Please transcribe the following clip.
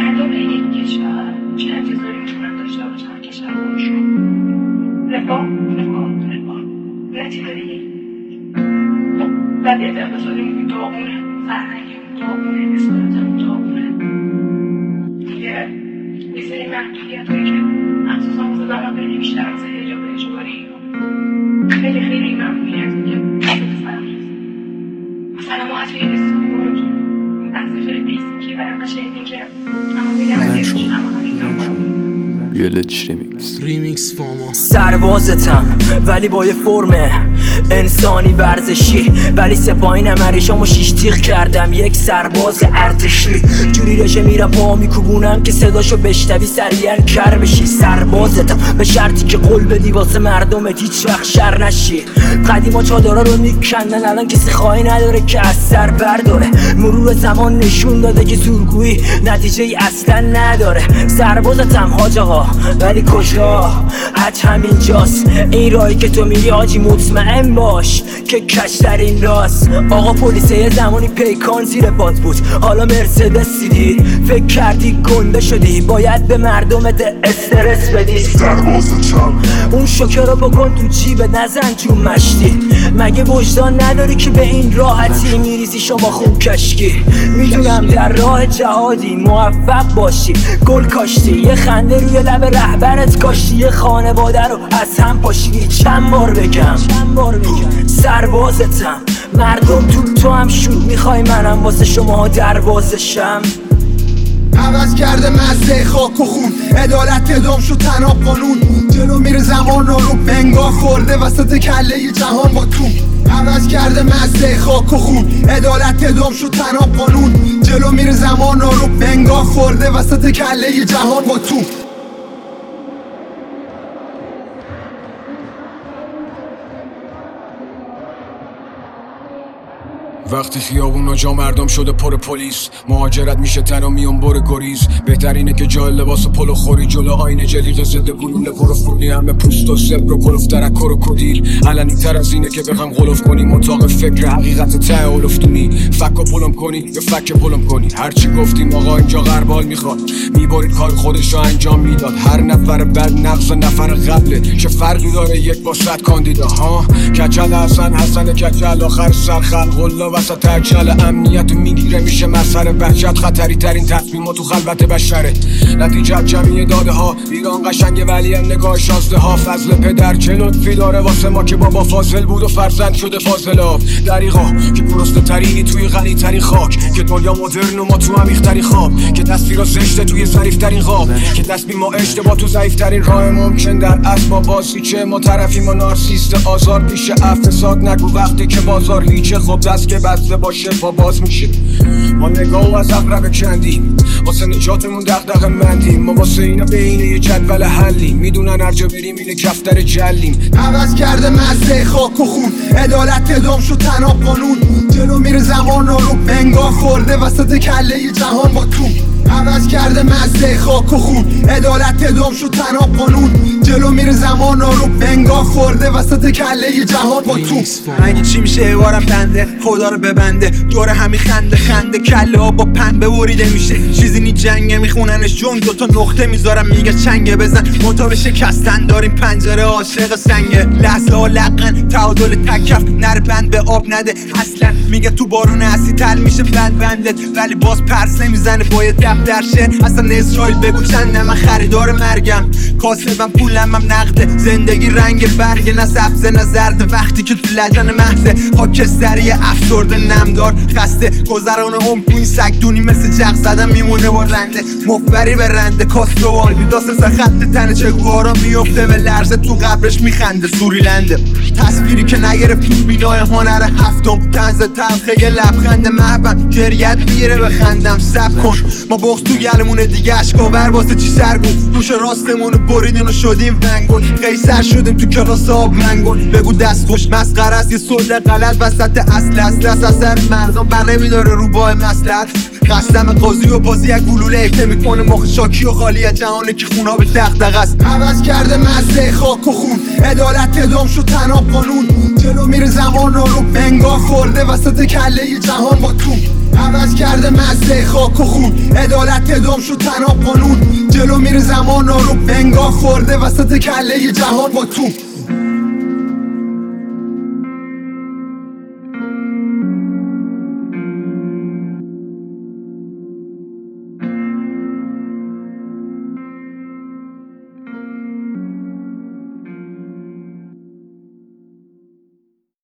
مردم این کشور چه انتظاری میتونن داشته باشن کشور خودشون رفاه نتی داری وضعیت اقتصادی داغونه، فرهنگی داغونه، اصالت داغونه دیگه یه سری محدودیت هایی که مخصوصا واسه زنان خیلی بیشتر از حجاب اجباری خیلی ممنونیت میگه مثلا ما از توی اسکول از خیلی بیسیکی برای شنیدیم که اما میگم از یه یلچ ریمیکس فاما سربازتم ولی با یه فرم انسانی ورزشی، ولی سپاهی نمریشامو شیش تیغ کردم یک سرباز ارتشی. جوری رژه میرم پا میکوبونم که صداشو بشنوی سریعا کر بشی. سربازتم به شرطی که قول بدی واسه مردمت هیچ وقت شر نشی. قدیما چادرها رو میکندن الان کسی خواهی نداره که از سر برداره. مرور زمان نشون داده که زورگویی نتیجه ای اصلا نداره. سربازتم حاج آقا ولی کجا؟ حج همینجاست. این راهی که تو میری حاجی مطمئن باش که کشترین راست. آقا پلیسه یه زمانی پیکان زیر پات بود، حالا مرسدس دیدی فکر کردی گنده شدی، باید به مردمت استرس بدی. سربازتم اون شوکه رو بکن تو جیبت نزن جون مشتی. مگه وجدان نداری که به این راحتی میریزی شما خوب کشکی؟ میدونم در راه جهادی موفق باشی، گل کاشتی، یه خنده روی لب رهبرت کاشتی، یه خانواده رو از هم پاشیدی. چند بار بگم سربازتم، مردم تو هم شود، میخوای منم واسه شما دروازشم. عوض کرده مزه خاک و خون، عدالت ادام شد تناب قانون. جلو میره زمان رو بنگاه خورده وسط کله جهان با تو. عوض کرده مزه خاک و خون، عدالت ادام شد تناب قانون. جلو میره زمان رو بنگاه خورده وسط کله جهان با تو. وقتی خیابونا جا مردم شده پر پلیس، مهاجرت میشه تنها میون بر گریز. بهترینه که جای لباس پلو خوری جلو آینه جلیقه ضد گلوله پروفونی، همه پوست و سبر و کلوف درکر و کدیل. علنی تر از اینه که بخوام غلوف کنی مطاق فکر حقیقت ته اولفتونی. فکو پلم کنی یا فک پلم کنی، هرچی گفتیم آقا اینجا غربال میخواد. میبارید کار خودشو انجام میداد، هر نفر بعد نقص نفر قبله. چه فرقی داره یک با 100 کاندیدا ها؟ کچل حسن کچل آخر سر خلق وسط اجل امنیت میگیره میشه مسئله وحشت. خطری ترین تصمیمات تو خلوت بشره، نتیجه جمعی داده ها. ایران قشنگه ولی نگاه شازده ها. فضل پدر چه لطفی داره واسه ما که بابا فاضل بود و فرزند شده فاضلاب. دریغا که پرسته ترینی توی غنی ترین خاک، که دنیا مدرن و ما تو عمیق ترین خواب، که تصویرا زشته توی ظریف ترین خواب، که تصمیم ما اشتباه تو ضعیف ترین راه ممکن. در اصل بازی چه ما طرفیم و نارسیست آزار پیش افساد. نگو وقتی که بازار هیچه خب دست که بسته باشه با باز میشه. ما نگاه از اقرب کندیم واسه نجاتمون دغدغه مندیم. ما واسه اینا بین یه جدول حلیم، میدونن هر جا بریم اینه کفتر جلیم. عوض کرده مزه خاک و خون، عدالت ادام شد تناب قانون. جلو میره زمان رو بنگاه خورده وسط کله جهان با تو. عوض کرده مزه خاک و خون، عدالت ادام شد تناب قانون. جلو میره زمان رو بنگاه خورده وسط کله جهان با تو. اگه چی میشه ایوارم بنده خدا رو ببنده، دور همی خنده کله ها با پنبه بریده میشه. چیزی نی جنگه میخوننش جون، دوتا نقطه میذارم میگه چنگه بزن مطابق شکستن. داریم پنجره عاشق سنگه، لحظه ها لقن تعادل تکف نر بند به آب نده. اصلا میگه تو بارون اسی تل میشه بندت، ولی باز پرس نمیزنه باید دفتر شه. اصلا اسرائیل بگو چنده من خریدار مرگم، کاسبم پولم نقده. زندگی رنگ برگ نه سبز نه زرد، وقتی که تو لجن محضه خاکستری افسرده نمدار خسته. گذران عمر تو این سگدونی مثل جغ زدن میمونه با رنده. مفبری به رنده کاستوال بیداس خط تنه چگوارا میفته به لرزه تو قبرش میخنده. سوریلنده تصویری که نگرفت تو بینای هنر هفتم. طنز تلخه یه لبخند محبم گریت میره بخندم. سب کن ما بغض تو گلمونه دیگه اشکاور واسه چی سرگون. دوش راستمونو بریدین و شدیم ونگون. قیصر شدیم تو کلاس آب منگون. بگو دست خوش مسخره است یه صلح غلط وسط اصل اثر مردم بر نمیداره رو با مصلحت. قسم قاضی و بازی یک گلوله اکته میکنه مخ شاکی و خالی از جهانه که خونا به دغدغه است. عوض کرده مزه خاک و خون، عدالت ادام شد تناب قانون. جلو میره زمان رو بنگاه خورده وسط کله جهان با تو. عوض کرده مزه خاک و خون، عدالت ادام شد تناب قانون. جلو میره زمان آروم، انگار خورده وسط کله جهان با تو.